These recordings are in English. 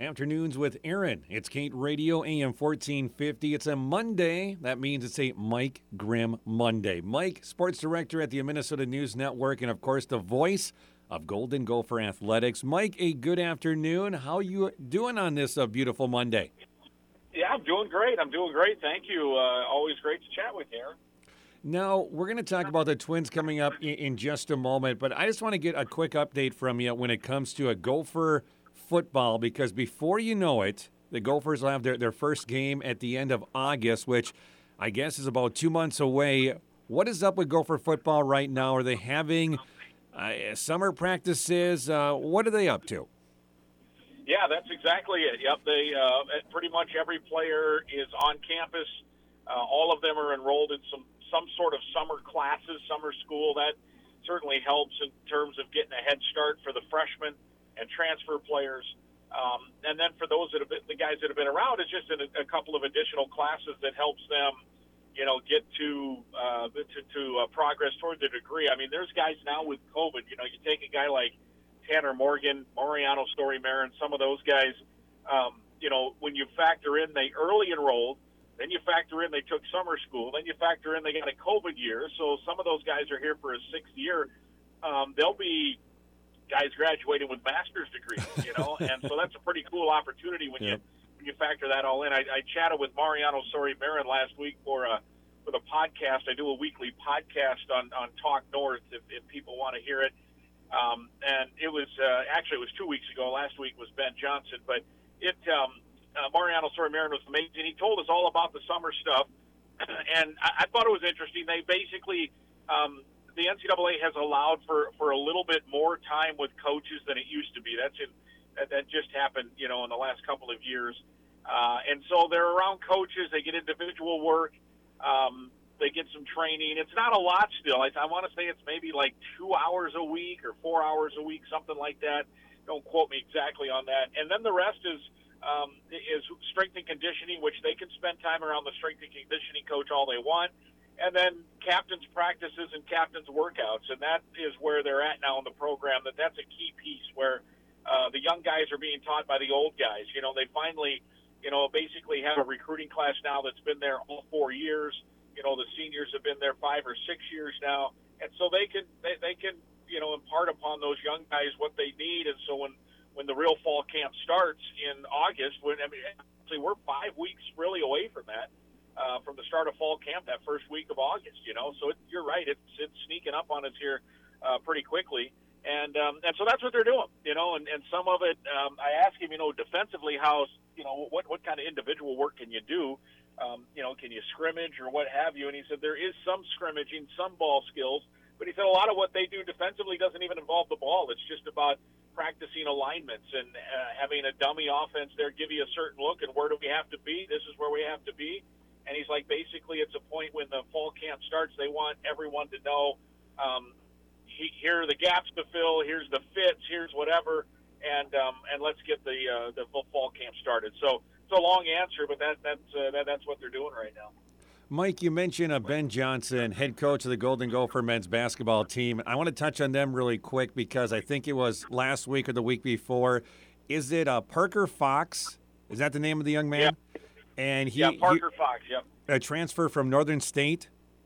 Afternoons with Aaron. It's Kate Radio, AM 1450. It's a Monday. That means it's a Mike Grimm Monday. Mike, sports director at the Minnesota News Network, and of course the voice of Golden Gopher Athletics. Mike, a good afternoon. How you doing on this beautiful Monday? Yeah, I'm doing great. Thank you. Always great to chat with you, Aaron. Now, we're going to talk about the Twins coming up in just a moment, but I just want to get a quick update from you when it comes to a Gopher football, because before you know it, the Gophers will have their first game at the end of August, which I guess is about 2 months away. What is up with Gopher football right now? Are they having summer practices? What are they up to? Yeah, that's exactly it. Yep, they pretty much every player is on campus. All of them are enrolled in some sort of summer classes, summer school. That certainly helps in terms of getting a head start for the freshmen and transfer players. And then for those that have been, the guys that have been around, it's just a couple of additional classes that helps them, get to progress toward their degree. I mean, there's guys now with COVID. You take a guy like Tanner Morgan, Mariano Story-Marin, some of those guys. When you factor in they early enrolled, then you factor in they took summer school, then you factor in they got a COVID year. So some of those guys are here for a sixth year. They'll be guys graduating with master's degrees, and so that's a pretty cool opportunity when you factor that all in. I chatted with Mariano Story-Marin last week for the podcast. I do a weekly podcast on Talk North if people want to hear it. And it was actually it was 2 weeks ago. Last week was Ben Johnson, but Mariano Story-Marin was amazing. He told us all about the summer stuff, and I thought it was interesting. They basically the NCAA has allowed for a little bit more time with coaches than it used to be. That just happened, in the last couple of years. And so they're around coaches. They get individual work. They get some training. It's not a lot still. I want to say it's maybe like 2 hours a week or 4 hours a week, something like that. Don't quote me exactly on that. And then the rest is strength and conditioning, which they can spend time around the strength and conditioning coach all they want. And then captain's practices and captain's workouts. And that is where they're at now in the program. That's a key piece where the young guys are being taught by the old guys. They finally, basically have a recruiting class now that's been there all 4 years. The seniors have been there 5 or 6 years now. And so they can impart upon those young guys what they need. And so when the real fall camp starts in August, actually we're 5 weeks really away from that. From the start of fall camp, that first week of August, So you're right, it's sneaking up on us here pretty quickly, and so that's what they're doing, And some of it, I asked him, defensively, how, what kind of individual work can you do? Can you scrimmage or what have you? And he said there is some scrimmaging, some ball skills, but he said a lot of what they do defensively doesn't even involve the ball. It's just about practicing alignments and having a dummy offense there give you a certain look and where do we have to be? This is where we have to be. And he's like, basically, it's a point when the fall camp starts, they want everyone to know here are the gaps to fill, here's the fits, here's whatever, and let's get the fall camp started. So it's a long answer, but that's what they're doing right now. Mike, you mentioned Ben Johnson, head coach of the Golden Gopher men's basketball team. I want to touch on them really quick because I think it was last week or the week before. Is it Parker Fox? Is that the name of the young man? Yeah. And Parker Fox, yep. A transfer from Northern State?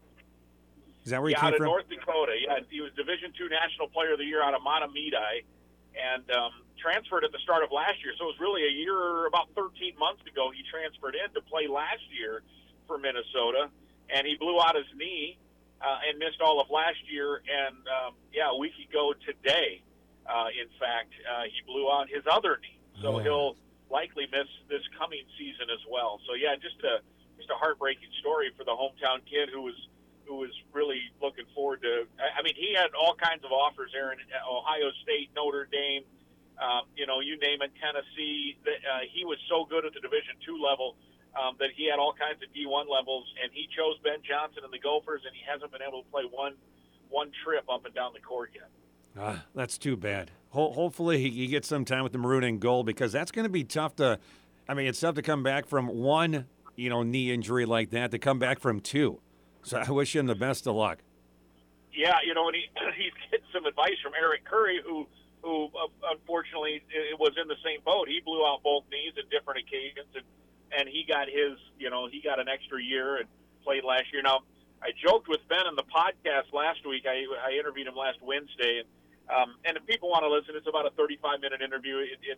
Is that where he came out of from? North Dakota. Yeah, he was Division II National Player of the Year out of Mahtomedi and transferred at the start of last year. So it was really a year, about 13 months ago, he transferred in to play last year for Minnesota. And he blew out his knee and missed all of last year. And, a week ago today, in fact, he blew out his other knee. So he'll likely miss this coming season as well. So just a heartbreaking story for the hometown kid who was really looking forward to. I mean, he had all kinds of offers, Aaron. Ohio State, Notre Dame, you name it, Tennessee. He was so good at the Division II level that he had all kinds of D1 levels, and he chose Ben Johnson and the Gophers, and he hasn't been able to play one trip up and down the court yet. That's too bad. Hopefully he gets some time with the maroon and gold because that's going to be tough to – it's tough to come back from one, knee injury like that to come back from two. So I wish him the best of luck. Yeah, and he's getting some advice from Eric Curry, who who unfortunately it was in the same boat. He blew out both knees at different occasions, and he got he got an extra year and played last year. Now, I joked with Ben on the podcast last week. I interviewed him last Wednesday, and if people want to listen, it's about a 35-minute interview. It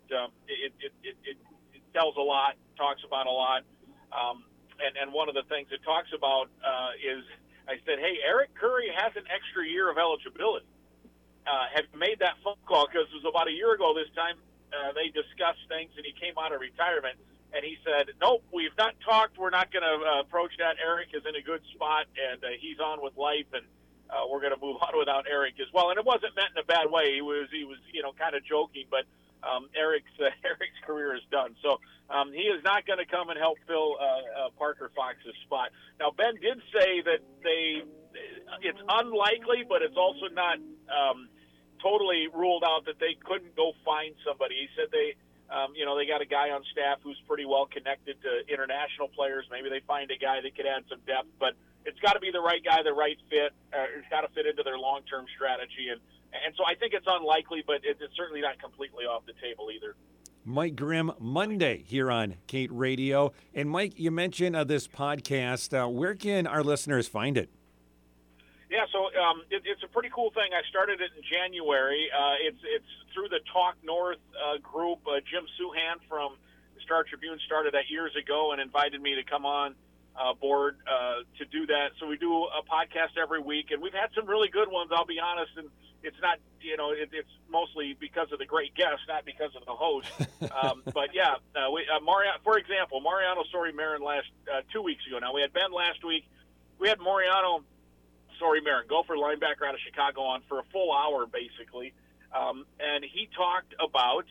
tells a lot, talks about a lot, and one of the things it talks about is, I said, hey, Eric Curry has an extra year of eligibility. Have you made that phone call? Because it was about a year ago this time. They discussed things, and he came out of retirement, and he said, nope, we've not talked. We're not going to approach that. Eric is in a good spot, and he's on with life, and we're going to move on without Eric as well. And it wasn't meant in a bad way. He was kind of joking, but Eric's career is done. So he is not going to come and help fill Parker Fox's spot. Now, Ben did say that it's unlikely, but it's also not totally ruled out that they couldn't go find somebody. He said they got a guy on staff who's pretty well connected to international players. Maybe they find a guy that could add some depth, but it's got to be the right guy, the right fit. It's got to fit into their long-term strategy. And so I think it's unlikely, but it's certainly not completely off the table either. Mike Grimm, Monday here on Kate Radio. And Mike, you mentioned this podcast. Where can our listeners find it? Yeah, so it's a pretty cool thing. I started it in January. It's through the Talk North group. Jim Suhan from the Star Tribune started that years ago and invited me to come on board to do that. So we do a podcast every week, and we've had some really good ones, I'll be honest, and it's not, it's mostly because of the great guests, not because of the host. But yeah, for example, Mariano Sori-Marin 2 weeks ago. Now, we had Ben last week. We had Mariano Sori-Marin, Gopher linebacker out of Chicago, on for a full hour, basically. And he talked about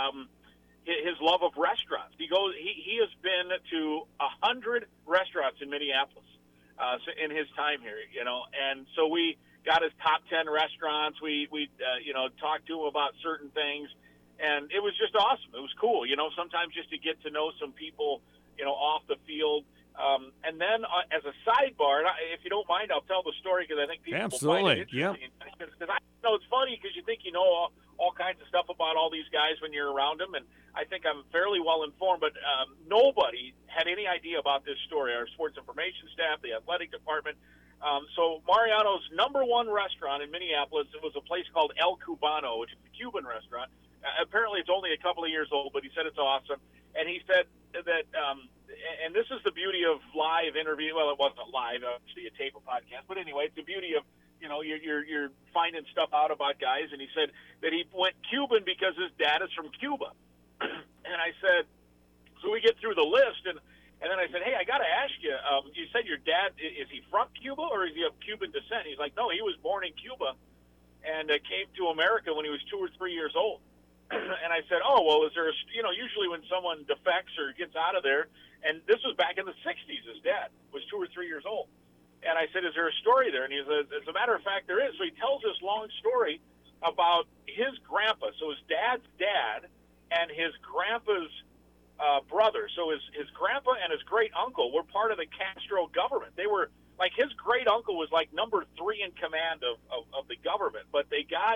his love of restaurants. He has been to 100 restaurants in Minneapolis in his time here, and so we got his top 10 restaurants. We talked to him about certain things, and it was just awesome. It was cool, sometimes just to get to know some people, off the field. And then as a sidebar, and if you don't mind, I'll tell the story because I think people will find it interesting. Because it's funny because you think all kinds of stuff about all these guys when you're around them, and I think I'm fairly well informed, but nobody had any idea about this story. Our sports information staff, the athletic department. So Mariano's number one restaurant in Minneapolis, it was a place called El Cubano, which is a Cuban restaurant. Apparently it's only a couple of years old, but he said it's awesome. And he said that, and this is the beauty of live interview. Well, it wasn't live, actually a tape of podcast. But anyway, it's the beauty of, you're finding stuff out about guys. And he said that he went Cuban because his dad is from Cuba. And I said, so we get through the list, and then I said, hey, I got to ask you, you said your dad, is he from Cuba or is he of Cuban descent? He's like, no, he was born in Cuba and came to America when he was 2 or 3 years old. And I said, oh, well, is there usually when someone defects or gets out of there, and this was back in the 60s, his dad was 2 or 3 years old. And I said, is there a story there? And he says, as a matter of fact, there is. So he tells this long story about his grandpa. So his dad's dad and his grandpa's brother. So his grandpa and his great uncle were part of the Castro government. They were like, his great uncle was like number 3 in command of the government, but they got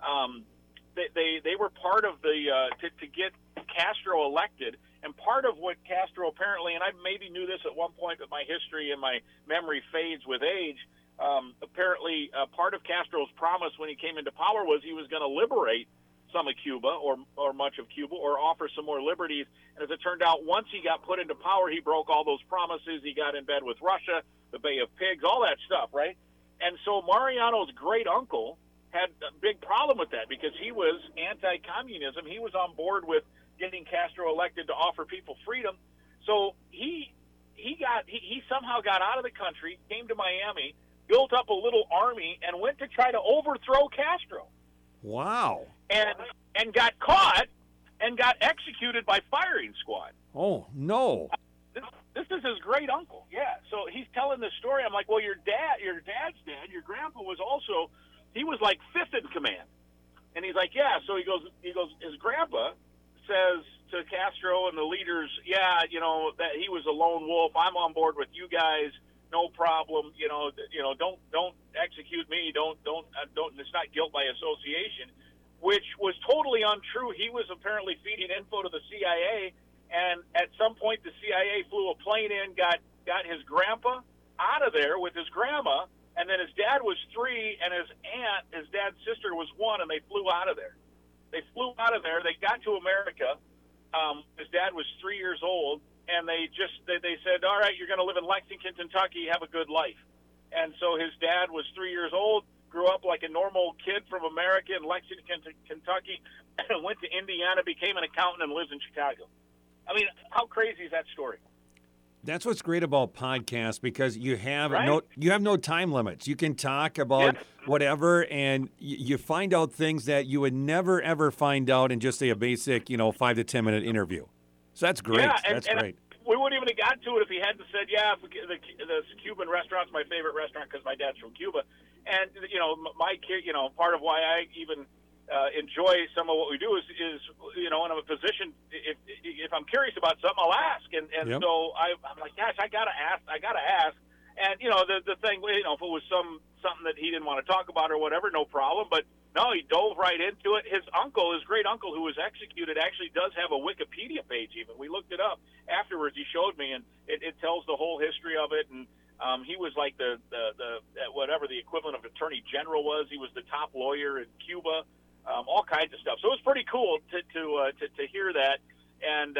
they were part of the to get Castro elected. And part of what Castro apparently, and I maybe knew this at one point, but my history and my memory fades with age. Apparently, part of Castro's promise when he came into power was he was going to liberate some of Cuba or much of Cuba, or offer some more liberties. And as it turned out, once he got put into power, he broke all those promises. He got in bed with Russia, the Bay of Pigs, all that stuff, right? And so Mariano's great uncle had a big problem with that because he was anti-communism. He was on board with getting Castro elected to offer people freedom. So he somehow got out of the country, came to Miami, built up a little army, and went to try to overthrow Castro. Wow. And got caught and got executed by firing squad. Oh, no. This is his great uncle. Yeah. So he's telling this story. I'm like, well, your dad's dad, your grandpa was also, he was like 5th in command. And he's like, yeah. So he goes, his grandpa says to Castro and the leaders, yeah, that he was a lone wolf. I'm on board with you guys. No problem. Don't execute me. Don't. It's not guilt by association. which was totally untrue. He was apparently feeding info to the CIA, and at some point the CIA flew a plane in, got his grandpa out of there with his grandma, and then his dad was 3, and his dad's sister was 1, and they flew out of there. They flew out of there. They got to America. His dad was 3 years old, and they said, all right, you're going to live in Lexington, Kentucky, have a good life. And so his dad was 3 years old, grew up like a normal kid from America in Lexington, Kentucky, and went to Indiana, became an accountant, and lives in Chicago. I mean, how crazy is that story? That's what's great about podcasts, because you have Right? no time limits. You can talk about whatever, and you find out things that you would never ever find out in just a basic 5 to 10 minute interview. So that's great. Yeah, That's great. We wouldn't even have got to it if he hadn't said, the Cuban restaurant's my favorite restaurant because my dad's from Cuba. And, my kid, part of why I even enjoy some of what we do is when I'm in a position, if I'm curious about something, I'll ask. And Yep. so I'm like, gosh, I got to ask. And, the thing, if it was something that he didn't want to talk about or whatever, no problem. But no, he dove right into it. His great uncle, who was executed, actually does have a Wikipedia page even. We looked it up afterwards. He showed me, and it tells the whole history of it. And he was like the whatever the equivalent of attorney general was. He was the top lawyer in Cuba, all kinds of stuff. So it was pretty cool to hear that. And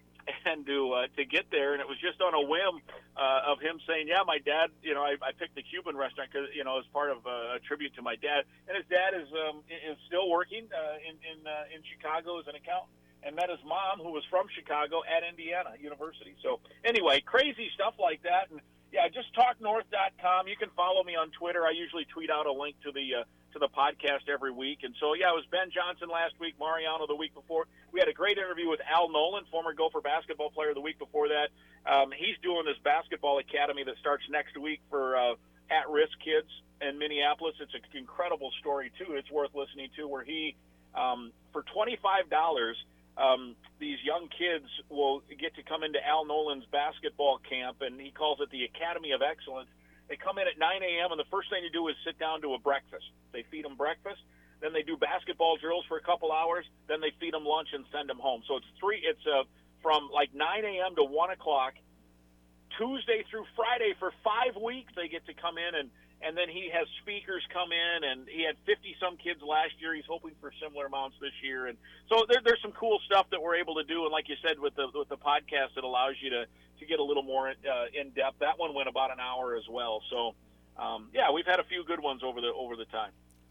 to get there, and it was just on a whim of him saying, "Yeah, my dad. I picked the Cuban restaurant because as part of a tribute to my dad." And his dad is still working in Chicago as an accountant, and met his mom, who was from Chicago, at Indiana University. So anyway, crazy stuff like that. And yeah, just talknorth.com. You can follow me on Twitter. I usually tweet out a link to the podcast every week. And so, yeah, it was Ben Johnson last week, Mariano the week before. We had a great interview with Al Nolan, former Gopher basketball player, the week before that. He's doing this basketball academy that starts next week for at-risk kids in Minneapolis. It's an incredible story, too. It's worth listening to, where he, for $25, these young kids will get to come into Al Nolan's basketball camp, and he calls it the Academy of Excellence. They come in at 9 a.m., and the first thing you do is sit down to a breakfast. They feed them breakfast. Then they do basketball drills for a couple hours. Then they feed them lunch and send them home. So it's from like 9 a.m. to 1 o'clock, Tuesday through Friday for 5 weeks. They get to come in, and then he has speakers come in, and he had 50-some kids last year. He's hoping for similar amounts this year. And so there's some cool stuff that we're able to do. And like you said, with the podcast, it allows you to get a little more in-depth. That one went about an hour as well. So, we've had a few good ones over the time.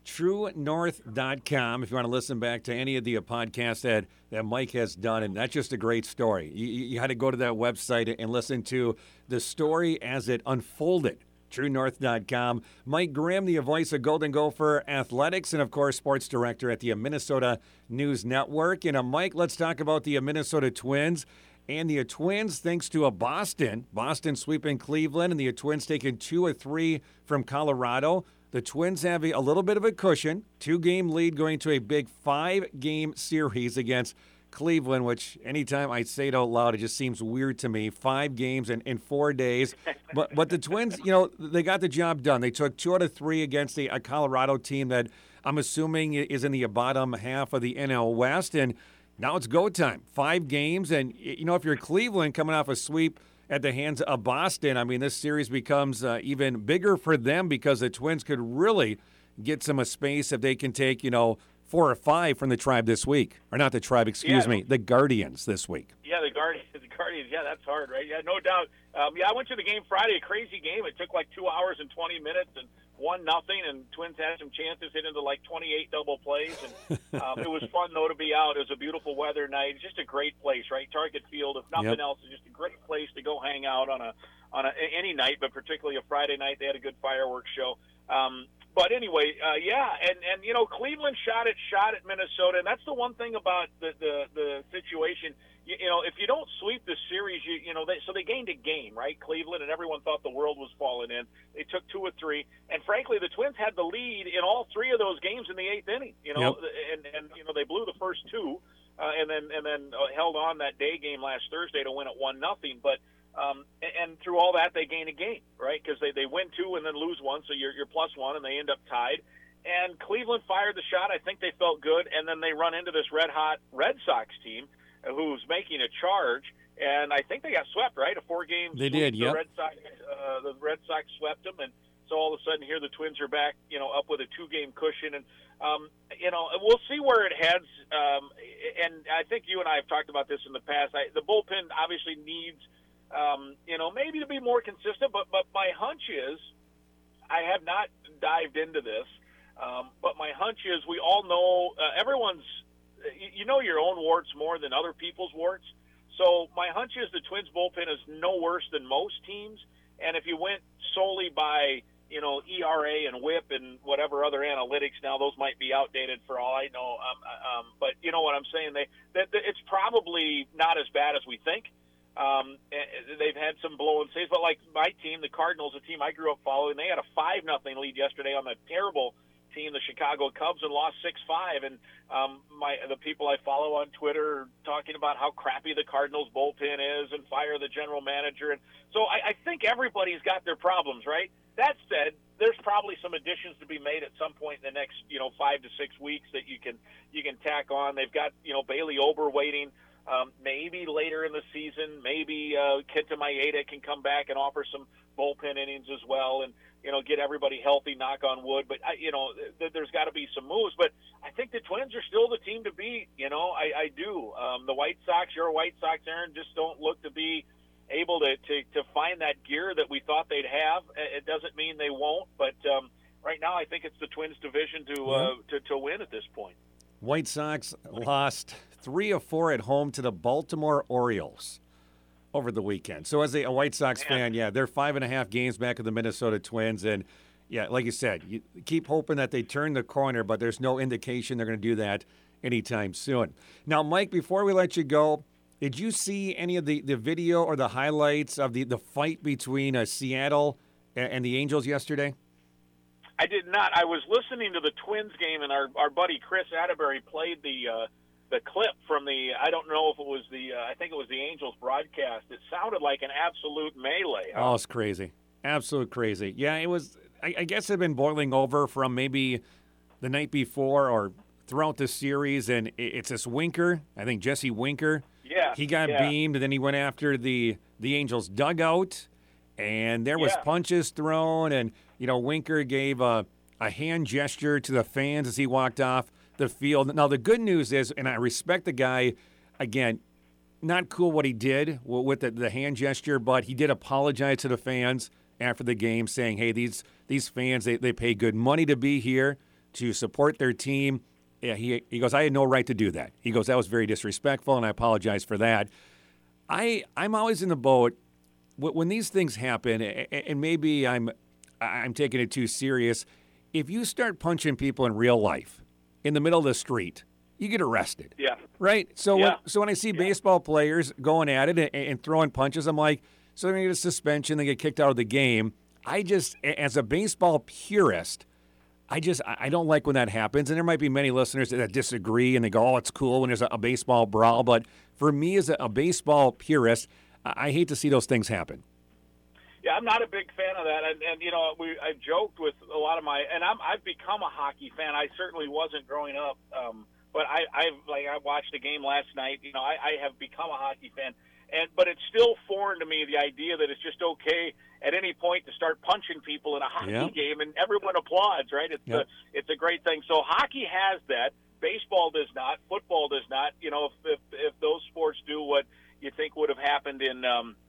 TrueNorth.com if you want to listen back to any of the podcasts that Mike has done, and that's just a great story. You had to go to that website and listen to the story as it unfolded. TrueNorth.com. Mike Grimm, the voice of Golden Gopher Athletics, and of course, sports director at the Minnesota News Network. And Mike, let's talk about the Minnesota Twins. And the Twins, thanks to Boston sweeping Cleveland, and the Twins taking 2 of 3 from Colorado. The Twins have a little bit of a cushion, 2-game lead going to a big 5-game series against Cleveland, which anytime I say it out loud, it just seems weird to me. 5 games in 4 days. But the Twins, they got the job done. They took 2 out of 3 against a Colorado team that I'm assuming is in the bottom half of the NL West. And now it's go time. 5 games. And, if you're Cleveland coming off a sweep at the hands of Boston, I mean, this series becomes even bigger for them, because the Twins could really get some space if they can take, 4 or 5 from the Tribe this week. Or not the Tribe, excuse me, the Guardians this week. Yeah, the Guardians. Yeah, that's hard, right? Yeah, no doubt. I went to the game Friday, a crazy game. It took like 2 hours and 20 minutes and 1-0, and Twins had some chances, hit into like 28 double plays. And it was fun, though, to be out. It was a beautiful weather night. It's just a great place, right? Target Field, if nothing else, is just a great place to go hang out on any night, but particularly a Friday night. They had a good fireworks show. But anyway, and Cleveland shot at Minnesota, and that's the one thing about the situation. If you don't sweep the series, they gained a game, right? Cleveland, and everyone thought the world was falling in. They took 2 of 3, and frankly, the Twins had the lead in all 3 of those games in the 8th inning. And they blew the first 2, and then held on that day game last Thursday to win at 1-0. But and through all that, they gain a game, right? Because they win 2 and then lose 1, so you're +1, and they end up tied. and Cleveland fired the shot. I think they felt good, and then they run into this red-hot Red Sox team who's making a charge, and I think they got swept, right? A 4-game They sweep. did, yep. The Red Sox swept them, and so all of a sudden here the Twins are back, up with a 2-game cushion, and we'll see where it heads. And I think you and I have talked about this in the past. The bullpen obviously needs, maybe to be more consistent, but my hunch is, I have not dived into this, but my hunch is we all know everyone's, your own warts more than other people's warts. So my hunch is the Twins bullpen is no worse than most teams. And if you went solely by, ERA and WHIP and whatever other analytics, now those might be outdated for all I know. But you know what I'm saying? It's probably not as bad as we think. They've had some blow and saves, but like my team, the Cardinals, a team I grew up following, they had a 5-0 lead yesterday on the terrible team, the Chicago Cubs, and lost 6-5. And the people I follow on Twitter are talking about how crappy the Cardinals bullpen is and fire the general manager. And so I think everybody's got their problems, right? That said, there's probably some additions to be made at some point in the next 5 to 6 weeks that you can tack on. They've got Bailey Ober waiting. Maybe later in the season, maybe Kenta Maeda can come back and offer some bullpen innings as well, and get everybody healthy. Knock on wood. But there's got to be some moves. But I think the Twins are still the team to beat. I do. The White Sox, your White Sox, Aaron, just don't look to be able to find that gear that we thought they'd have. It doesn't mean they won't, but right now I think it's the Twins' division to win at this point. White Sox lost 3 of 4 at home to the Baltimore Orioles over the weekend. So as a White Sox fan, they're 5.5 games back of the Minnesota Twins. And, like you said, you keep hoping that they turn the corner, but there's no indication they're going to do that anytime soon. Now, Mike, before we let you go, did you see any of the video or the highlights of the fight between Seattle and the Angels yesterday? I did not. I was listening to the Twins game, and our buddy Chris Atterbury played the clip from I don't know if it was I think it was the Angels broadcast. It sounded like an absolute melee. Oh, it's crazy. Absolute crazy. Yeah, it was, I guess it had been boiling over from maybe the night before or throughout the series, and it's this Winker, I think Jesse Winker. Yeah. He got beamed, and then he went after the Angels dugout, and there was punches thrown, and, Winker gave a hand gesture to the fans as he walked off the field. Now, the good news is, and I respect the guy, again, not cool what he did with the hand gesture, but he did apologize to the fans after the game, saying, hey, these fans, they pay good money to be here to support their team. Yeah, he goes, I had no right to do that. He goes, that was very disrespectful, and I apologize for that. I'm always in the boat when these things happen, and maybe I'm taking it too serious. If you start punching people in real life, in the middle of the street, you get arrested. Yeah. Right? So when I see baseball players going at it and throwing punches, I'm like, so they're going to get a suspension, they get kicked out of the game. I just, as a baseball purist, I don't like when that happens. And there might be many listeners that disagree and they go, oh, it's cool when there's a baseball brawl. But for me as a baseball purist, I hate to see those things happen. Yeah, I'm not a big fan of that, and I've joked with a lot of I've become a hockey fan. I certainly wasn't growing up, but I watched a game last night. I have become a hockey fan, but it's still foreign to me, the idea that it's just okay at any point to start punching people in a hockey game, and everyone applauds. Right? It's a great thing. So hockey has that. Baseball does not. Football does not. If those sports do what you think would have happened in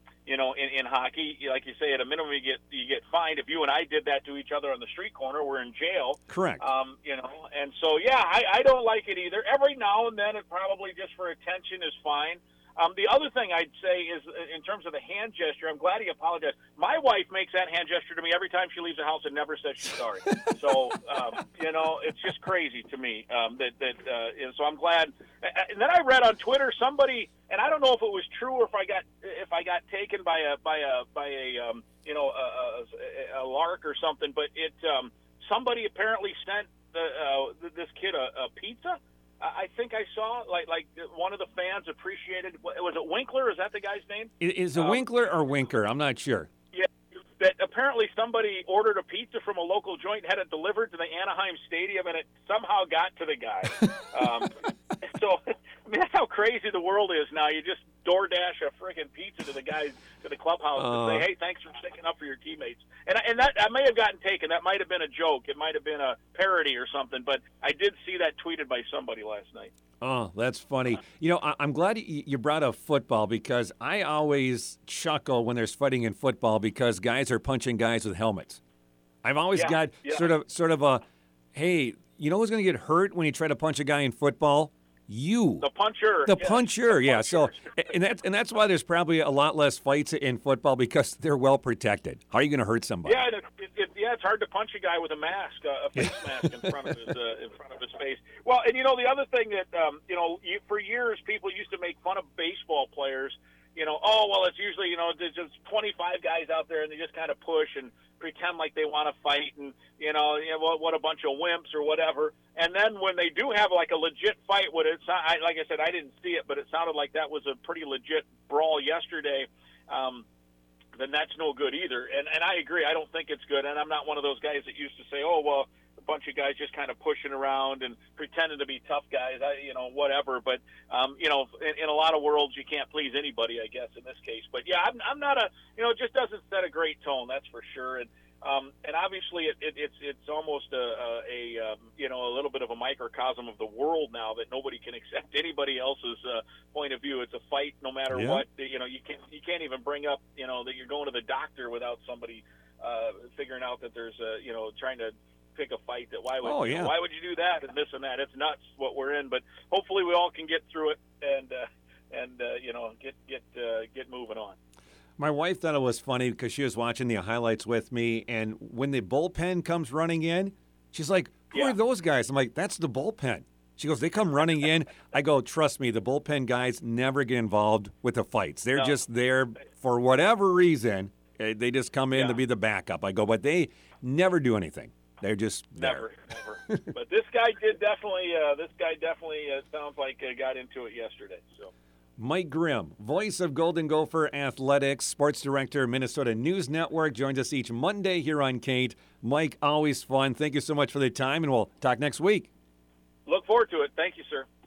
hockey, like you say, at a minimum you get fined. If you and I did that to each other on the street corner, we're in jail. Correct. And so I don't like it either. Every now and then, it probably just for attention is fine. The other thing I'd say is, in terms of the hand gesture, I'm glad he apologized. My wife makes that hand gesture to me every time she leaves the house and never says she's sorry. So, it's just crazy to me. So I'm glad. And then I read on Twitter somebody, and I don't know if it was true or if I got taken by a lark or something, but somebody apparently sent this kid a pizza. I think I saw like one of the fans appreciated. Was it Winkler? Is that the guy's name? Is it Winkler or Winker? I'm not sure. Yeah, that apparently somebody ordered a pizza from a local joint, had it delivered to the Anaheim Stadium, and it somehow got to the guy. So, I mean, that's how crazy the world is now. You just DoorDash a freaking pizza to the guys to the clubhouse and say, "Hey, thanks for sticking up for your teammates." And that may have gotten taken. That might have been a joke. It might have been a parody or something. But I did see that tweeted by somebody last night. Oh, that's funny. You know, I'm glad you brought up football because I always chuckle when there's fighting in football because guys are punching guys with helmets. I've always got sort of a, hey, you know who's going to get hurt when you try to punch a guy in football? You. The puncher. The puncher, yeah. So, and that's why there's probably a lot less fights in football because they're well protected. How are you going to hurt somebody? Yeah, it's hard to punch a guy with a mask, a face mask in front of his face. Well, and you know the other thing that for years people used to make fun of baseball players. You know, it's usually there's just 25 guys out there and they just kind of push and pretend like they want to fight and what a bunch of wimps or whatever. And then when they do have like a legit fight, like I said, I didn't see it, but it sounded like that was a pretty legit brawl yesterday. Then that's no good either. And I agree. I don't think it's good. And I'm not one of those guys that used to say, a bunch of guys just kind of pushing around and pretending to be tough guys, whatever. But, in a lot of worlds, you can't please anybody, I guess, in this case. But, yeah, I'm not it just doesn't set a great tone, that's for sure. And obviously it's almost a little bit of a microcosm of the world now that nobody can accept anybody else's point of view. It's a fight no matter what. You can't even bring up, that you're going to the doctor without somebody figuring out that there's trying to pick a fight that why would you do that and this and that. It's nuts what we're in, but hopefully we all can get through it and get moving on. My wife thought it was funny because she was watching the highlights with me, and when the bullpen comes running in, she's like, who are those guys? I'm like, that's the bullpen. She goes, they come running in. I go, trust me, the bullpen guys never get involved with the fights. They're just there for whatever reason. They just come in to be the backup. I go, but they never do anything. They're just never. But this guy definitely sounds like got into it yesterday. So. Mike Grimm, voice of Golden Gopher Athletics, sports director, Minnesota News Network, joins us each Monday here on Kate. Mike, always fun. Thank you so much for the time, and we'll talk next week. Look forward to it. Thank you, sir.